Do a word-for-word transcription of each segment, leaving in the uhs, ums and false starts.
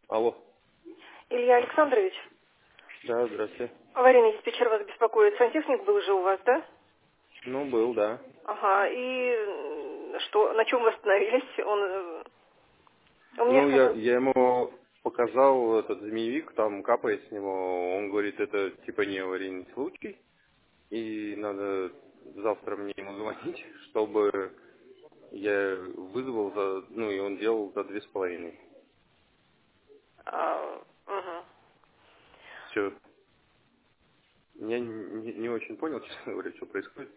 Алло. Илья Александрович, Да, здрасте. аварийный диспетчер вас беспокоит. Сантехник был же у вас, да? Ну, был, да. Ага, и м, что, на чем вы остановились? Он, э, он мне Ну, я, сказал. я ему показал этот змеевик, там капает с него. Он говорит, это типа не аварийный случай. И надо завтра мне ему звонить, чтобы я вызвал за, ну, и он делал за две с половиной. А, мгм. Все. Я не, не очень понял, честно говоря, что происходит.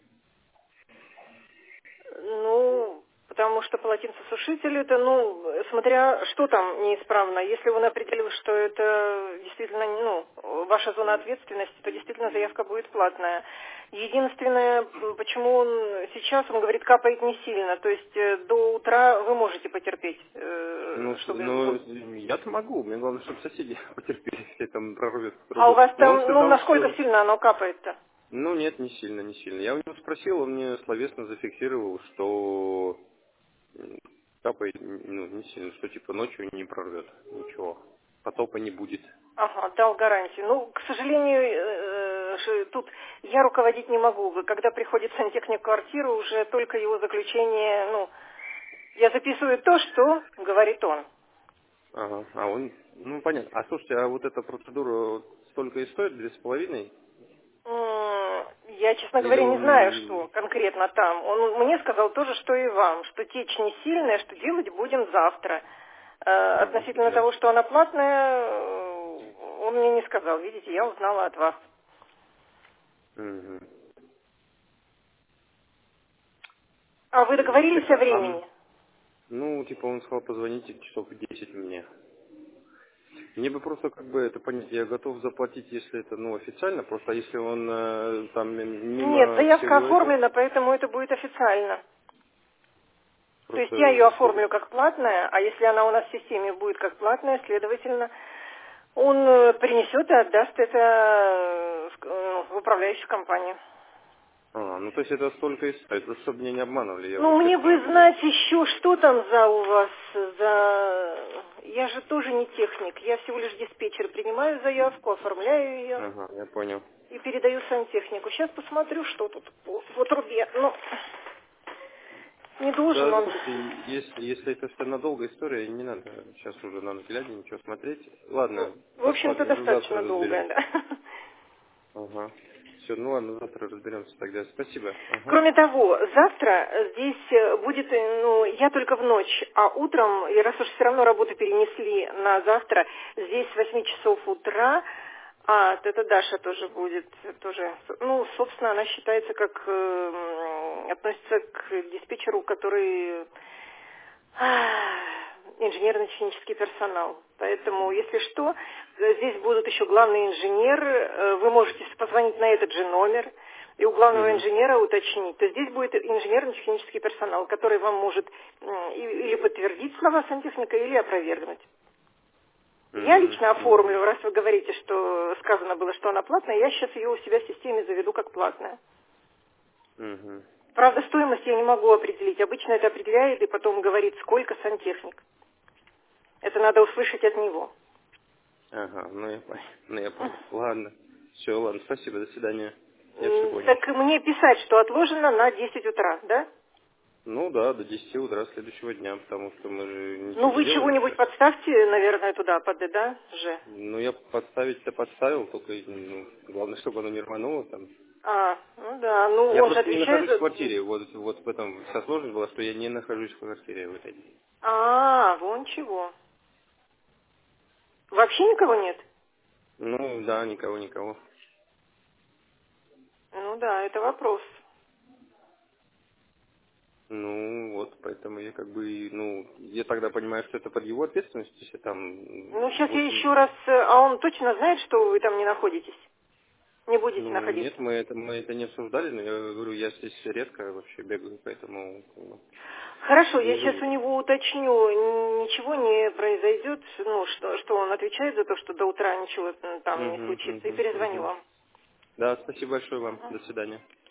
Ну, потому что полотенцесушитель это, ну, смотря что там неисправно. Если он определил, что это действительно, ну, ваша зона ответственности, то действительно заявка будет платная. Единственное, м, почему он сейчас, он говорит, капает не сильно. То есть э, до утра вы можете потерпеть, Ну, э, с- чтобы... ну, вы- я-то могу. Мне главное, чтобы соседи потерпели, если там прорвет А у трубу. вас Но он там, ну, сказал, насколько что... сильно оно капает-то? Ну, нет, не сильно, не сильно. Я у него спросил, он мне словесно зафиксировал, что м, капает, ну, не сильно, что типа ночью не прорвет ничего. Потопа не будет. Ага, дал гарантию. Ну, к сожалению, э, же тут я руководить не могу. Вы- Когда приходит сантехник в квартиру, уже только его заключение, ну, я записываю то, что говорит он. Ага, а он, ну, понятно. А слушайте, а вот эта процедура вот столько и стоит, две с половиной? М, Я, честно Или говоря, не знаю, что он... конкретно там. Он мне сказал то же, что и вам, что течь не сильная, что делать будем завтра. Э, Ага, Относительно я... того, что она платная, э, он мне не сказал. Видите, я узнала от вас. Мгм. А вы договорились Так, о а, времени? м, ну, типа он сказал, позвоните часов в десять мне. Мне бы просто как бы это понять, я готов заплатить, если это, ну, официально, просто если он э, там м- Нет, мимо заявка всего этого, оформлена, поэтому это будет официально. То есть я ее просто сколько... оформлю как платная, а если она у нас в системе будет как платная, следовательно, он э, принесет и отдаст это э, в э, в управляющую компанию. А, ну то есть это столько и стоит, просто чтобы меня не обманывали, я Ну, вот к мне этому бы веду. знать еще, что там за у вас, за... Я же тоже не техник, я всего лишь диспетчер, принимаю заявку, оформляю ее Ага, я понял. и передаю сантехнику. Сейчас посмотрю, что тут по, по трубе. Ну, не должен Да, он... слушайте, если, если это все надолго история, не надо сейчас уже на взгляде ничего смотреть. Ну, Ладно, в общем-то, посмотрим, ну завтра достаточно долгая, разберемся. да. Ага. Все, ну ладно, завтра разберемся тогда. Спасибо. Ага. Кроме того, завтра здесь э, будет, э, ну, я только в ночь, а утром, и раз уж все равно работу перенесли на завтра, здесь с восьми часов утра, а, это Даша тоже будет, тоже, ну, собственно, она считается как, э, м, относится к диспетчеру, который инженерно-технический персонал. Поэтому, если что, э, здесь будут еще главный инженер, э, вы можете позвонить на этот же номер и у главного Угу. инженера уточнить. То есть здесь будет инженерно-технический персонал, который вам может м, и- или подтвердить слова сантехника, или опровергнуть. Я лично Угу. Угу. оформлю, раз вы говорите, что сказано было, что она платная, я сейчас ее у себя в системе заведу как платная. Угу. Правда, стоимость я не могу определить. Обычно это определяет и потом говорит, сколько сантехник. Это надо услышать от него. Ага, ну я понял. Ну я понял. Ладно. Все, ладно, спасибо, до свидания. Я все М, понял. Так мне писать, что отложено на десять утра, да? Ну да, до десяти утра следующего дня, потому что мы же Ну, ничего не вы делаем чего-нибудь сейчас. подставьте, наверное, туда, под да, же. Ну я подставить-то подставил, только ну, главное, чтобы оно не рвануло там. А, ну да, ну Я он же просто не отвечает нахожусь в за... квартире, вот, вот в этом вся сложность была, что я не нахожусь в квартире в этой. А, вон чего. Вообще никого нет? Ну да, никого, никого. Ну да, это вопрос. Ну вот, поэтому я как бы, и, ну, я тогда понимаю, что это под его ответственностью, если там Ну, м, сейчас я восемь. еще раз... э, А он точно знает, что вы там не находитесь? Не будете Ну нет, находиться? мы это мы это не обсуждали, но я говорю, я здесь редко вообще бегаю, поэтому как бы, Хорошо, я не сейчас у живу. него уточню, н- ничего не произойдет, ну, что, что он отвечает за то, что до утра ничего м, там не Угу, случится, и угу, перезвоню угу. вам. Да, спасибо большое вам. До свидания.